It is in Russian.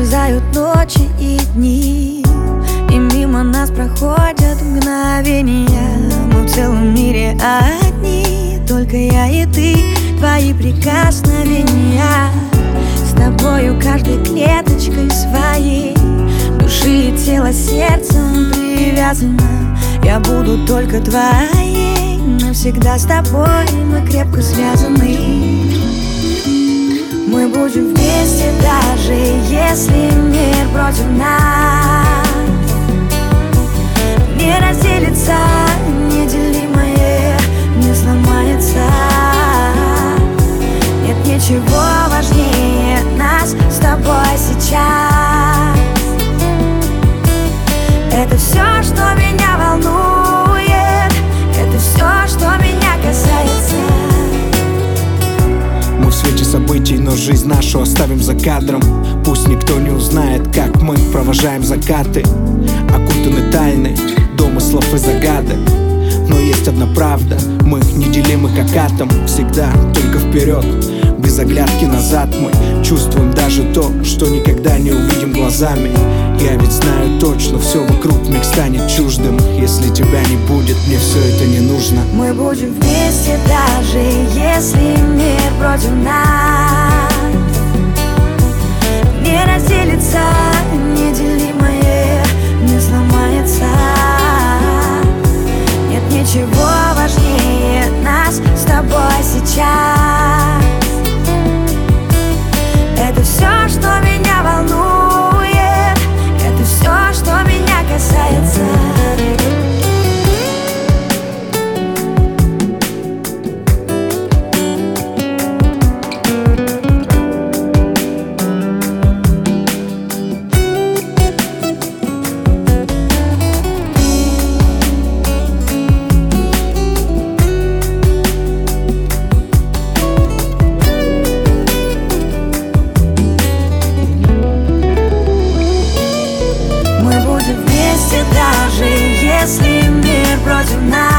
исчезают ночи и дни, и мимо нас проходят мгновения. Мы в целом мире одни, только я и ты, твои прикосновения. С тобою каждой клеточкой своей души и тела сердцем привязана. Я буду только твоей, навсегда с тобой мы крепко связаны. Мы будем вместе, даже если мир против нас. Не разделится неделимое, не сломается. Нет ничего важнее нас с тобой сейчас. Это все, что меня волнует, это все, что меня касается. Мы в свете событий, но жизнь нашу оставим за кадром. Пусть никто не узнает, как мы провожаем закаты, окутаны тайны домыслов и загадок. Но есть одна правда, мы неделимы как атом. Всегда только вперед, без оглядки назад. Мы чувствуем даже то, что никогда не увидим глазами. Я ведь знаю точно, все вокруг миг станет чуждым. Если тебя не будет, мне все это не нужно. Мы будем вместе, даже если мир против нас. Не разделится неделимое, не сломается. Нет ничего важнее нас с тобой сейчас. Это все, что меня волнует, это все, что меня касается. Даже если мир против нас.